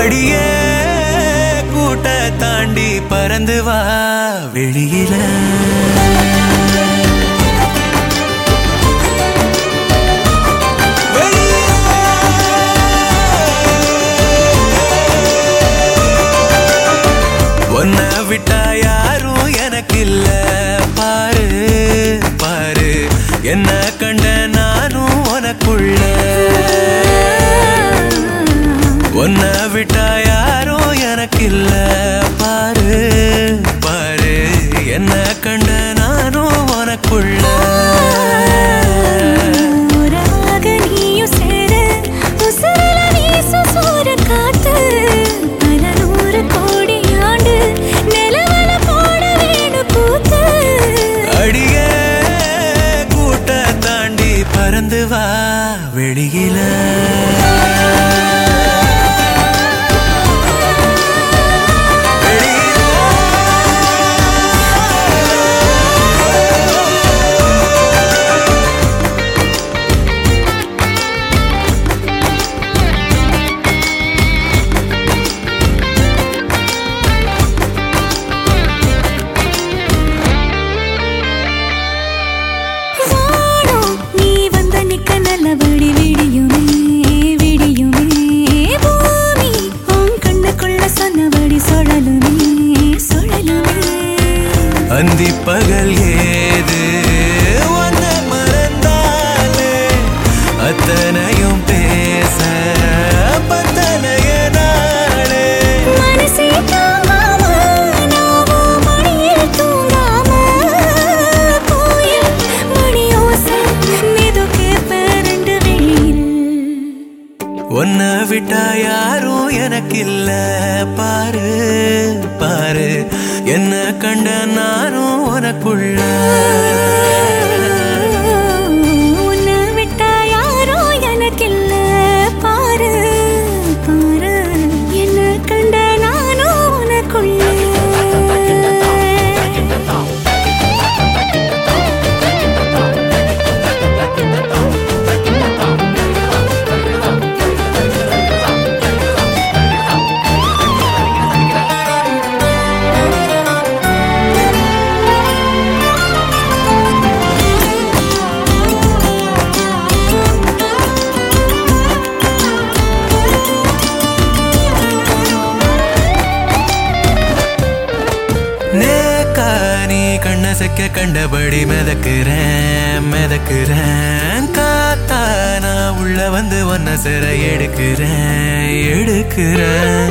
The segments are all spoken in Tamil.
அடியே கூட்ட தாண்டி பறந்து வா வெளியில ஒன்ன விட்டா யாரும் எனக்கு இல்ல பாரு பாரு என்ன கண்ட நானும் உனக்குள்ள ஒன்ன விட்டா யாரும் எனக்கு இல்ல பாரு பாரு என்ன கண்ட நானும் உனக்குள்ள பறந்து வா வெளியில அந்தி பகல் ஏது வந்த மறந்தாலே அத்தனையும் பேச பத்தனைய நாளே மனசே தாங்காம நாவும் மடியில் தூங்காம கோயில் மணியோசை மிதுக்கே பரண்டு வெளியில் ஒன்ன விட்டா யாரும் எனக்கு இல்ல பாரு பாரு என்ன கண்ட நானும் உனக்குள்ள உன்னை விட்டா யாரும் எனக்கு இல்ல பாரு பாரு என்ன கண்ட நானும் உனக்குள்ள கண்ணசக்க கண்டபடி மிதக்குறேன் காத்தா நான் உள்ள வந்து ஒன்ன சிற எடுக்கிறேன்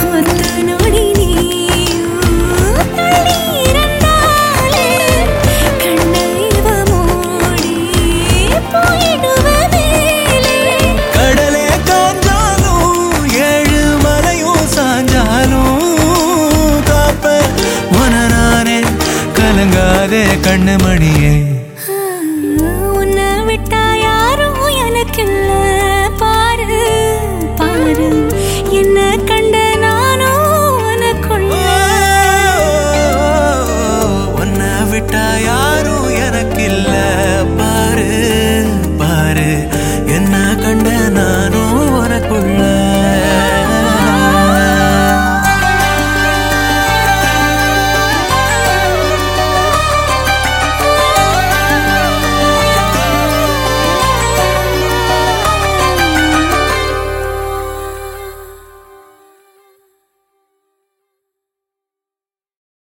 கடலே காஞ்சாலும் ஏழு மலையும் சாஞ்சாலும் காப்ப உன நானே கலங்காதே கண்ணு மணியே